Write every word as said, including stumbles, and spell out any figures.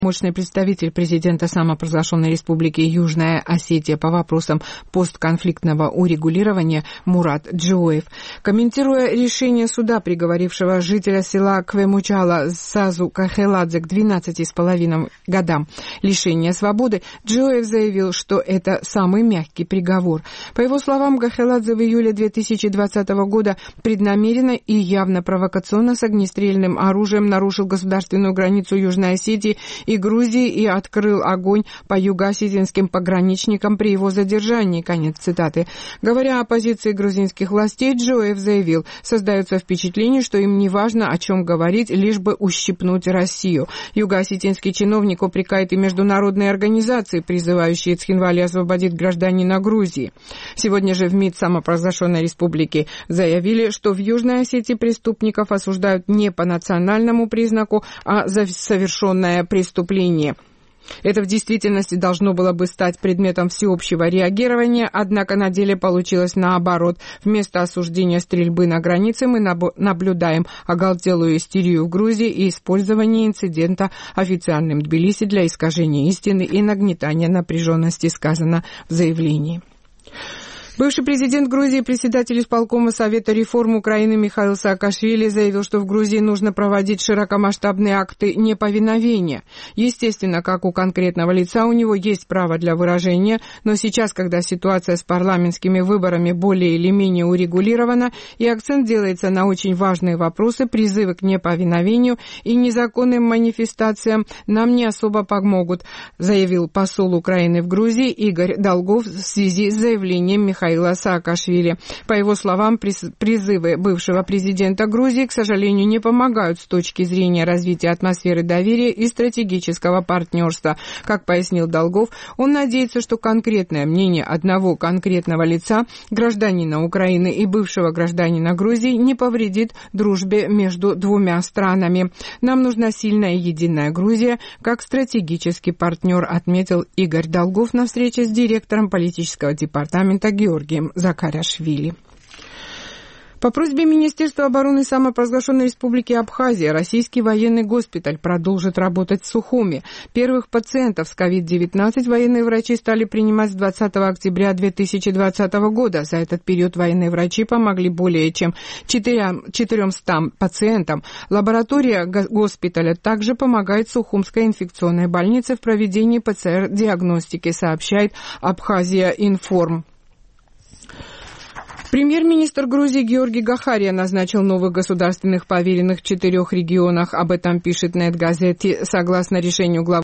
Мощный представитель президента самопровозглашенной республики Южная Осетия по вопросам постконфликтного урегулирования Мурат Джоев. Комментируя решение суда, приговорившего жителя села Квемучала Сазу Кахеладзе к двенадцати с половиной годам лишения свободы, Джоев заявил, что это самый мягкий приговор. По его словам, Кахеладзе в июле две тысячи двадцатого года преднамеренно и явно провокационно с огнестрельным оружием нарушил государственную границу Южной Осетии и Грузии и открыл огонь по юго-осетинским пограничникам при его задержании. Конец цитаты. Говоря о позиции грузинских властей, Джоев заявил, создается впечатление, что им не важно, о чем говорить, лишь бы ущипнуть Россию. Юго-осетинский чиновник упрекает и международные организации, призывающие Цхинвали освободить гражданина Грузии. Сегодня же в МИД самопровозглашенной республики заявили, что в Южной Осетии преступников осуждают не по национальному признаку, а за совершенное преступление. Это в действительности должно было бы стать предметом всеобщего реагирования, однако на деле получилось наоборот. Вместо осуждения стрельбы на границе мы наблюдаем оголтелую истерию в Грузии и использование инцидента официальным Тбилиси для искажения истины и нагнетания напряженности, сказано в заявлении. Бывший президент Грузии, председатель исполкома Совета реформ Украины Михаил Саакашвили заявил, что в Грузии нужно проводить широкомасштабные акты неповиновения. Естественно, как у конкретного лица, у него есть право для выражения, но сейчас, когда ситуация с парламентскими выборами более или менее урегулирована, и акцент делается на очень важные вопросы, призывы к неповиновению и незаконным манифестациям нам не особо помогут, заявил посол Украины в Грузии Игорь Долгов в связи с заявлением Михаила Михаила Саакашвили. По его словам, призывы бывшего президента Грузии, к сожалению, не помогают с точки зрения развития атмосферы доверия и стратегического партнерства. Как пояснил Долгов, он надеется, что конкретное мнение одного конкретного лица, гражданина Украины и бывшего гражданина Грузии, не повредит дружбе между двумя странами. Нам нужна сильная и единая Грузия как стратегический партнер, отметил Игорь Долгов на встрече с директором политического департамента Георгием Закарашвили. По просьбе Министерства обороны самопровозглашенной республики Абхазия российский военный госпиталь продолжит работать в Сухуми. Первых пациентов с ковид девятнадцать военные врачи стали принимать с двадцатого октября две тысячи двадцатого года. За этот период военные врачи помогли более чем четырёмстам пациентам. Лаборатория госпиталя также помогает Сухумской инфекционной больнице в проведении ПЦР-диагностики, сообщает Абхазия Информ. Премьер-министр Грузии Георгий Гахария назначил новых государственных поверенных в четырех регионах. Об этом пишет Нет Газети. Согласно решению главы